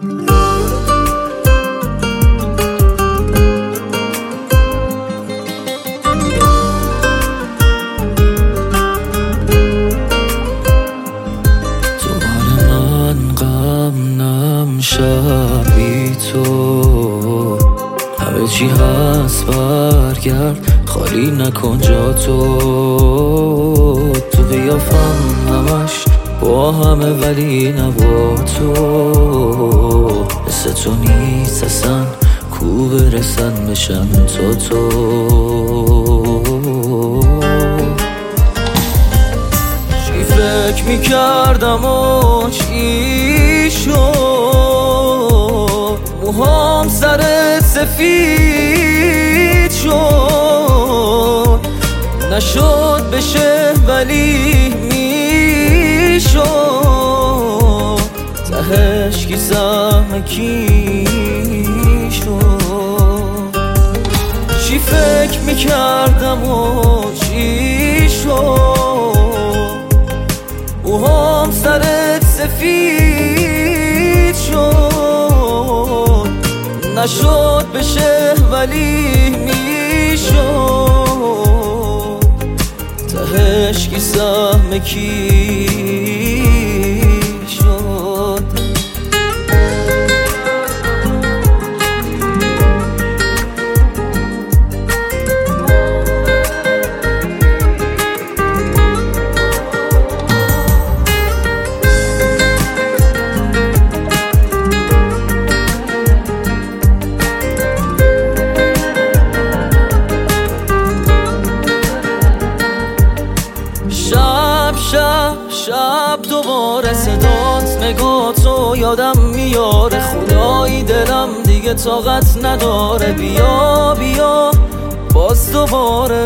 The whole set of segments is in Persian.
شب بی تو همه چی هست، برگرد خالی نکن جا تو قیافم همش با همه ولی نبا تو مثل تو نیست اصلا کو برسن بشن تو چی فکر میکردم و چی شد، موهام سرت سفید شد، نشد بشه ولی میشد، تهش کی سهم کی شد. چی فکر میکردم و چی شد، موهام سرت سفید شد، نشد بشه ولی میشد، تهش کی سهم کی شد. شب دوباره صدات نگاتو یادم میاره، خدایی دلم دیگه طاقت نداره، بیا بیا باز دوباره.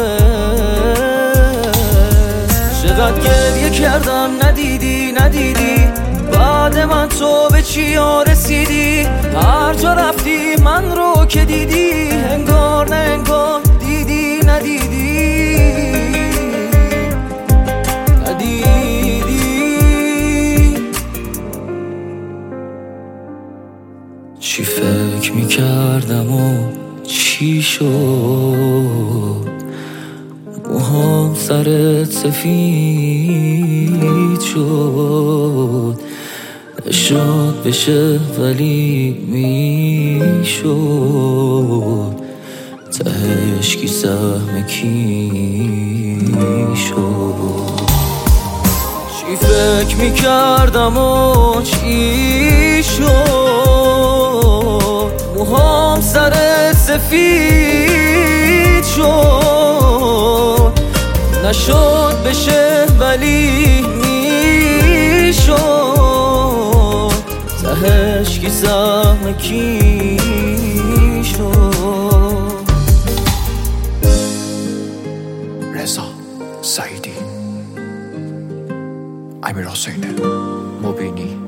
چقدر گریه کردم ندیدی بعد من تو به چیا رسیدی، هر جا رفتی من رو که دیدی، انگار نه انگار دیدی ندیدی. چی فکر میکردم و چی شد، موهام سرت سفید شد، نشد بشه ولی میشد، تهش کی سهم کی شد. چی فکر میکردم و چی شد، موهام سرت سفید شد، نشد بشه ولی میشد، تهش کی سهم کی شد. رضا سعیدی، امیر حسین مبینی.